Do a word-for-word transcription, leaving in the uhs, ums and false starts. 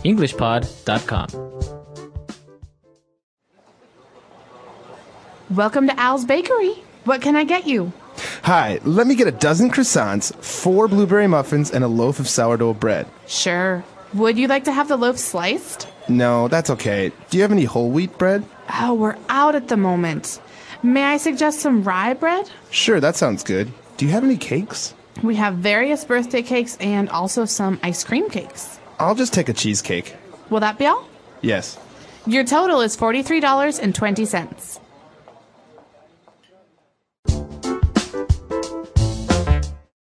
english pod dot com. Welcome to Al's Bakery. What can I get you? Hi, let me get a dozen croissants, four blueberry muffins, and a loaf of sourdough bread. Sure. Would you like to have the loaf sliced? No, that's okay. Do you have any whole wheat bread? Oh, we're out at the moment. May I suggest some rye bread? Sure, that sounds good. Do you have any cakes? We have various birthday cakes and also some ice cream cakes. I'll just take a cheesecake. Will that be all? Yes. Your total is forty-three dollars and twenty cents.